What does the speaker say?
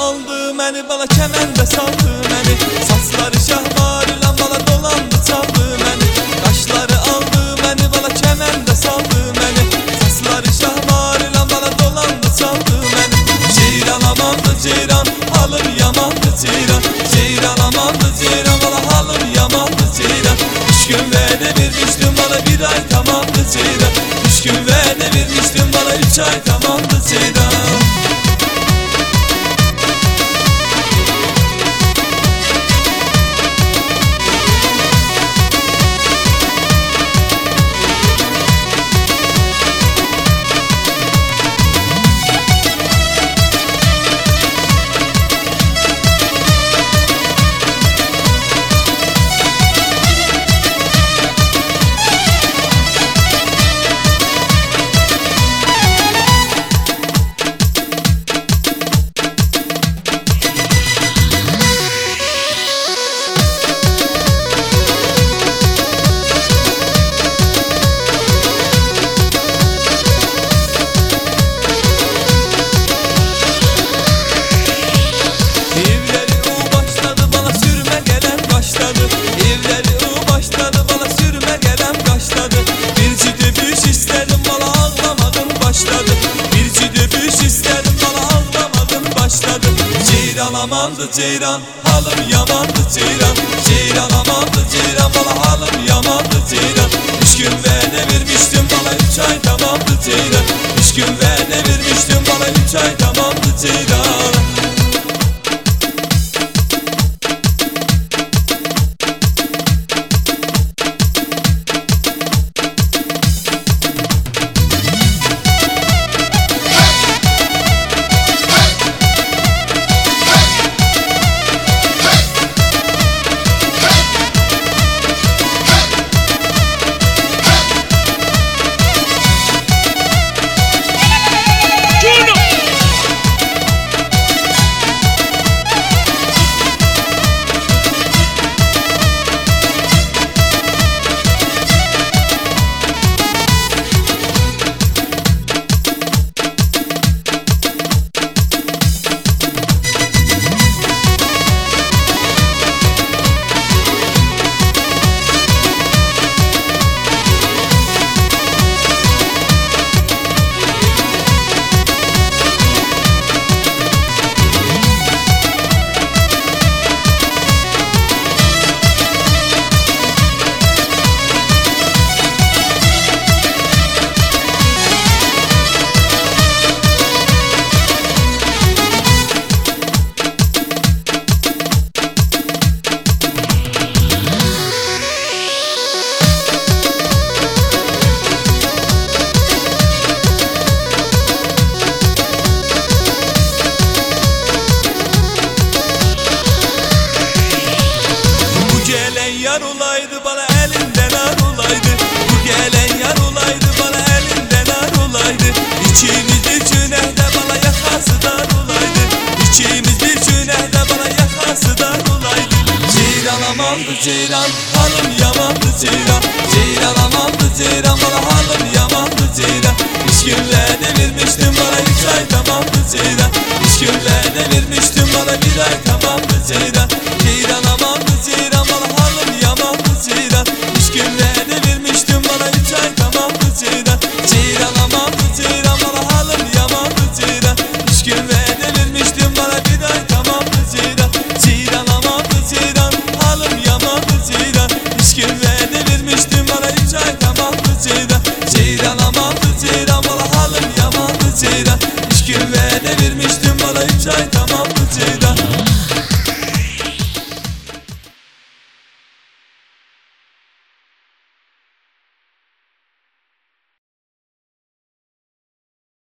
aldı məni, bala kəməndə saldı məni. Saçları şahvar ilə bala dolandı çaldı məni. Qaşları aldı məni, bala kəməndə saldı məni. Saçları şahvar ilə bala dolandı çaldı məni. Ceyran amandı ceyran, halım yamandı ceyran. Ceyran amandı ceyran, bala halım yamandı ceyran. 3 gün vədə vermişdim bana, bir ay tamamdı ceyran. 3 gün vədə vermişdim bana, 3 ay tamamdı ceyran. Ceyran amandı ceyran, halım yamandı ceyran. Ceyran amandı ceyran, bana halım yamandı ceyran. 3 gün vədə vermişdim bana, 3 ay tamamdı ceyran. 3 gün vədə vermişdim bana, 3 ay tamamdı ceyran. Yar olaydı bana elinden ar olaydı. Bu gelen yar olaydı bana elinden ar olaydı. İkimiz bir cünehde bana yakası dar olaydı. İkimiz bir cünehde bana yakası dar olaydı. Ceyran amandı ceyran, halım yamandı ceyran. Ceyran amandı ceyran, bana halım yamandı ceyran. 3 gün vədə vermiştim bana, 3 ay tamamdı ceyran. 3 gün vədə vermiştim bana, 1 ay tamamdı ceyran. Ceyran amandı ceyran, bana halım yamandı ceyran. 3 gün vədə vermiştim bana, 3 ay tamamdı ceyran. Ceyran amandı ceyran, bana halım yamandı ceyran. 3 gün vədə vermiştim bana, 1 ay tamamdı ceyran. Ceyran amandı ceyran, halım yamandı ceyran. 3 gün vədə vermiştim bana, 3 ay tamamdı ceyran. Ceyran amandı ceyran, bana halım yamandı ceyran. 3 gün vədə vermiştim bana, 3 ay tamamdı